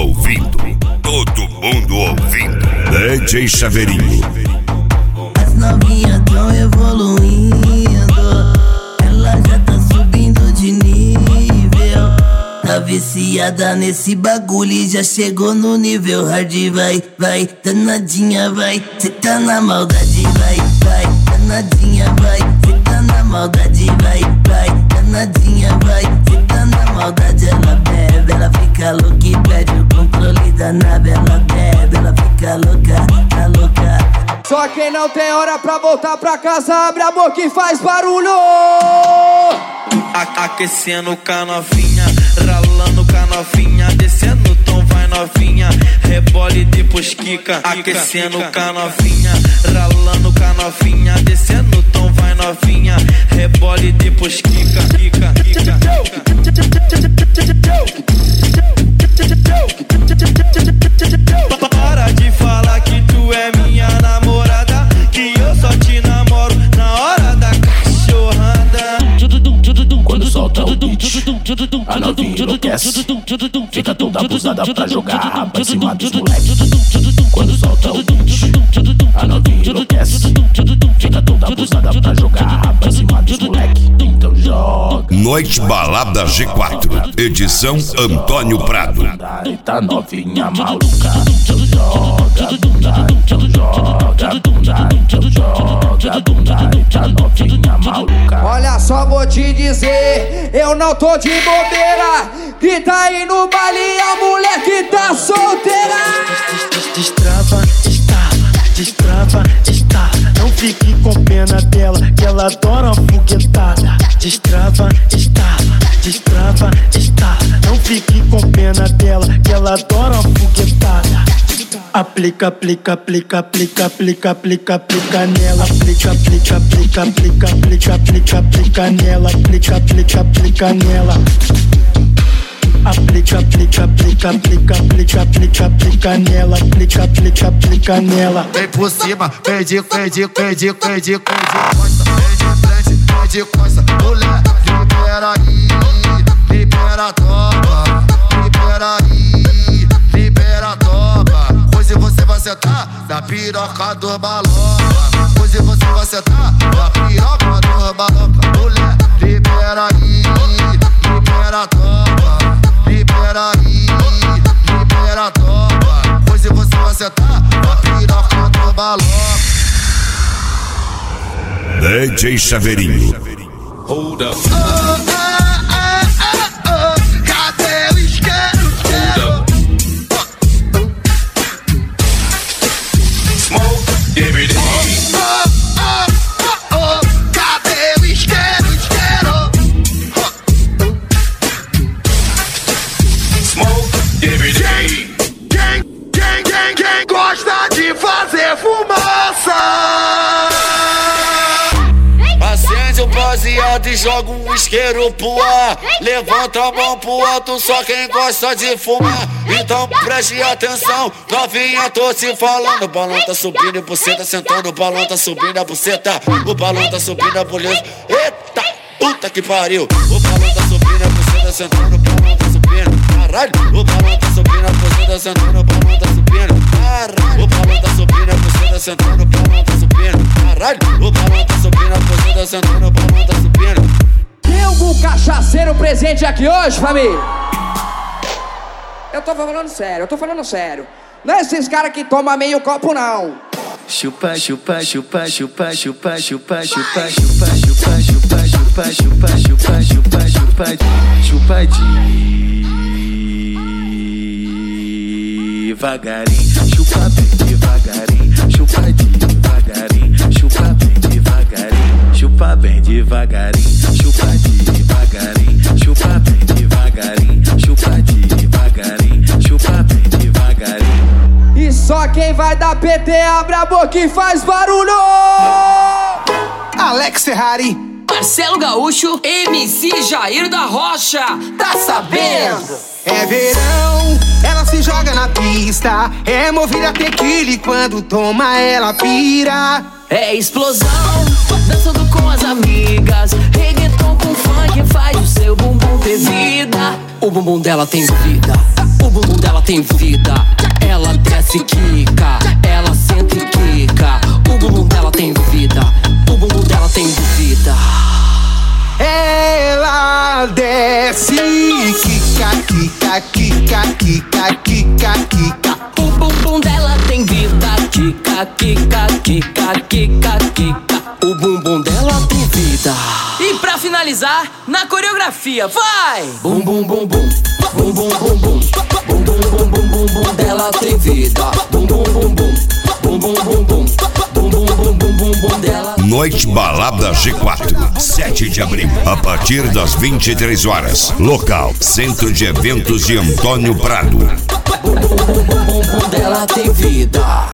ouvindo. Todo mundo ouvindo. DJ Chaveirinho. As novinhas tão evoluindo, ela já tá subindo de nível. Tá viciada nesse bagulho e já chegou no nível hard. Vai, danadinha, vai. Cê tá na maldade, vai, danadinha, vai. Cê tá na maldade, vai, danadinha, vai. Cê tá na maldade, ela bebe, ela fica louca e perde o controle da nave. Ela bebe, ela fica louca, tá louca. Só quem não tem hora pra voltar pra casa, abre a boca e faz barulho. Aquecendo com a novinha, ralando com a novinha, descendo o tom, vai novinha, rebole depois quica. Aquecendo com a novinha, ralando com a novinha, descendo o tom, vai novinha, rebole depois quica. Para de falar que tu é minha namorada, que eu só te namoro na hora da cachorrada. Quando solta o beat, a novinha enlouquece, fica toda abusada pra jogar a rapa em cima dos moleques. Quando solta o beat, a novinha enlouquece, fica toda abusada pra jogar a rapa em cima dos moleques. Então joga. Noite Balada G4, edição Antônio Prado. Tá novinha maluca, então joga bunda, então joga bunda, então joga bunda, tá novinha maluca. Olha só, vou te dizer, eu não tô de bobeira. Grita aí no baile, a mulher que tá solteira. Destrava, está. Não fique com pena dela, que ela adora uma foguetada. Destrava, está. Não fique com pena dela, que ela adora uma foguetada. Aplica nela. Aplica nela. Aplica nela. Aplica nela. Vem por cima, vem de costa, vem de costa. Mulher, libera a tropa, libera a tropa. Hoje você vai sentar na piroca do maloca. Hoje você vai sentar na piroca do maloca. Mulher, libera a tropa. Libera a tropa. Hoje você vai sentar na piroca do maloca. DJ Chaveirinho. Hold up. Cadê o isqueiro? Smoke every day. Cadê o isqueiro? Smoke every day. Quem gosta de fazer fumaça? Acende o baseado e joga um isqueiro pro ar. Levanta a mão pro alto, só quem gosta de fumar. Então preste atenção, novinha, tô te falando. O balão tá subindo e você tá sentando. O balão tá subindo a buceta, o balão tá subindo a boleza. Eita, puta que pariu. O balão tá subindo, você tá sentando. O balão tá subindo, caralho. O balão tá subindo, você tá sentando. O balão tá subindo, caralho. O balão tá subindo, você tá sentando. O balão tá subindo, caralho. O balão tá subindo, você tá sentando. O balão tá subindo. Tem algum cachaceiro presente aqui hoje, família? Eu tô falando sério. Não é esses caras que tomam meio copo, não. Chupa devagarinho, chupa bem devagarinho, chupa devagarinho, chupa bem devagarinho, chupa bem devagarinho, chupa devagarinho, chupa bem devagarinho, chupa devagarinho, chupa bem devagarinho. E só quem vai dar PT abre a boca e faz barulho. Alex Ferrari, Marcelo Gaúcho, MC Jair da Rocha, tá sabendo? é verão, ela se joga na pista, é movida tequila e quando toma ela pira. É explosão, dançando com as amigas, reggaeton com funk faz o seu bumbum ter vida. O bumbum bumbum dela tem vida. O bumbum dela tem vida. Ela desce e quica, ela senta e quica. O bumbum dela tem vida. O bumbum dela tem vida. Ela desce, quica, quica, quica, quica, quica, quica. O bumbum dela tem vida. Quica, quica, quica, quica, quica. O bumbum dela tem vida. E pra finalizar, na coreografia, vai! Bum bum bum bum, bum bum bum bum, bum bum bum bum bum bum dela tem vida. Bum bum bum bum, bum bum bum bum, bum bum bum bum bum bum dela. Noite Balada G4, 7 de abril, a partir das 23 horas. Local: Centro de Eventos de Antônio Prado. Bum bum bum bum bum bum dela tem vida.